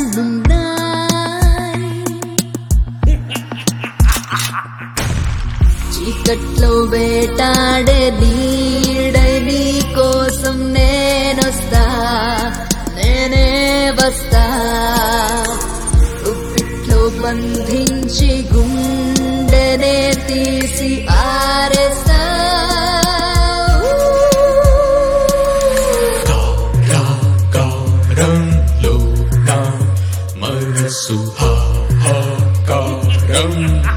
ఎన్నెన్నున్నాయి చీకట్లో వేటాడే నీడై నీ కోసం నేనొస్తా నేనే వస్తా ఉప్పిట్లో బంధించి గుండెనే తీసి ఆరేస్తా కారంలో నా మనసు హాహాకారం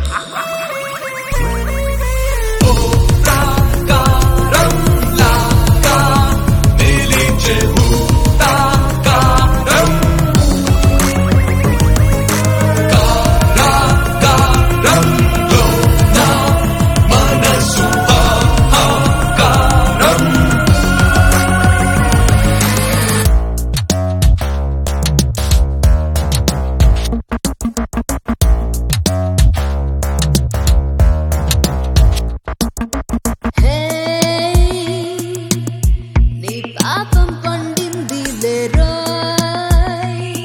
పాపం పండింది లేరోయ్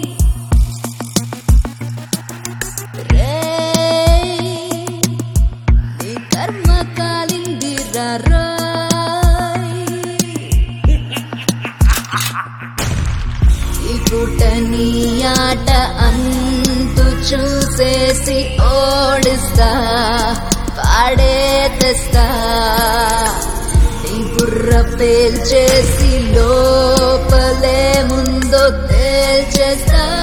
నీ కర్మ కాలింది రారోయ్ ఈ పూట నీ ఆట అంతు చూసేసి ఓడిస్తా పాడే తెస్తా బుర్ర పేల్చేసి లోపలే ముందో తేల్చేస్తా